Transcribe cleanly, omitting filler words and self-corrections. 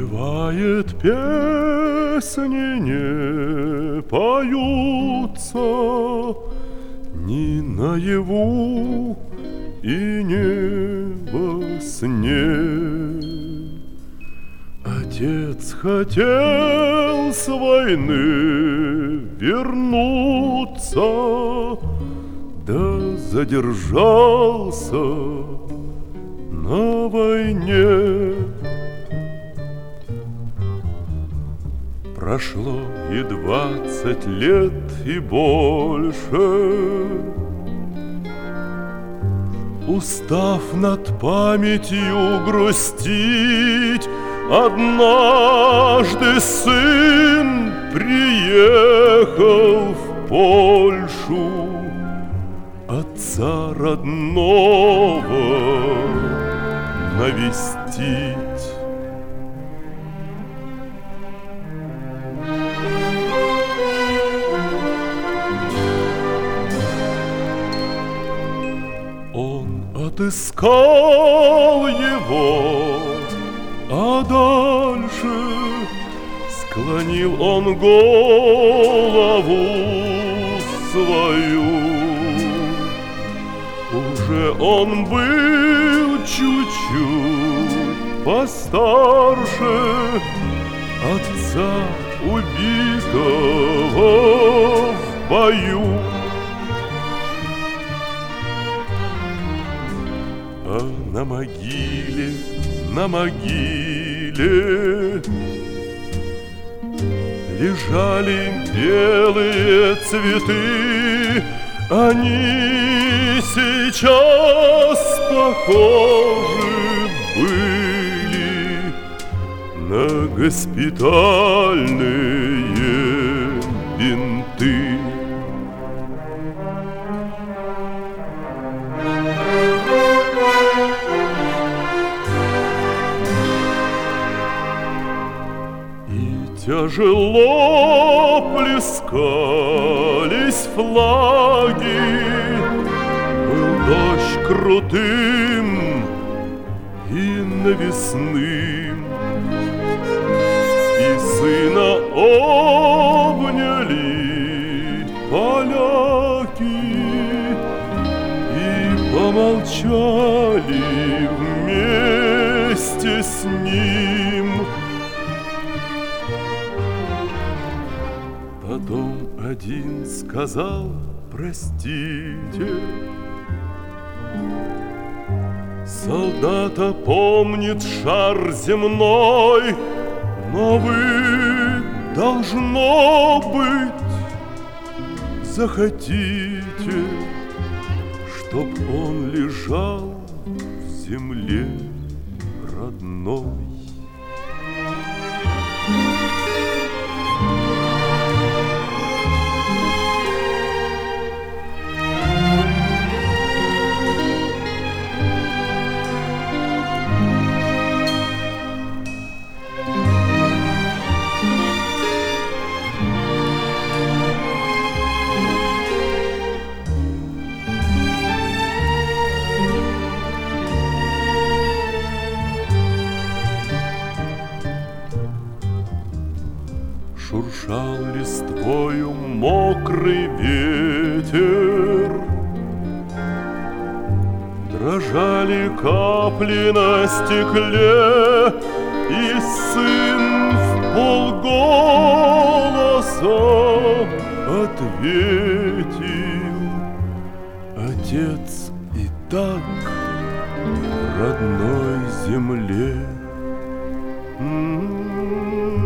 Бывает, песни не поются ни наяву и не во сне. Отец хотел с войны вернуться, да задержался на войне. Прошло и 20 лет, и больше. Устав над памятью грустить, однажды сын приехал в Польшу отца родного навестить. Он отыскал его, а дальше склонил он голову свою. Уже он был чуть-чуть постарше отца, убитого в бою. А на могиле лежали белые цветы. Они сейчас похожи были на госпитальные бинты. Тяжело плескались флаги, был дождь крутым и навесным, и сына обняли поляки и помолчали вместе с ним. Потом один сказал: простите, солдата помнит шар земной, но вы, должно быть, захотите, чтоб он лежал в земле родной. Шуршал листвою мокрый ветер, дрожали капли на стекле, и сын вполголоса ответил: отец и так в родной земле.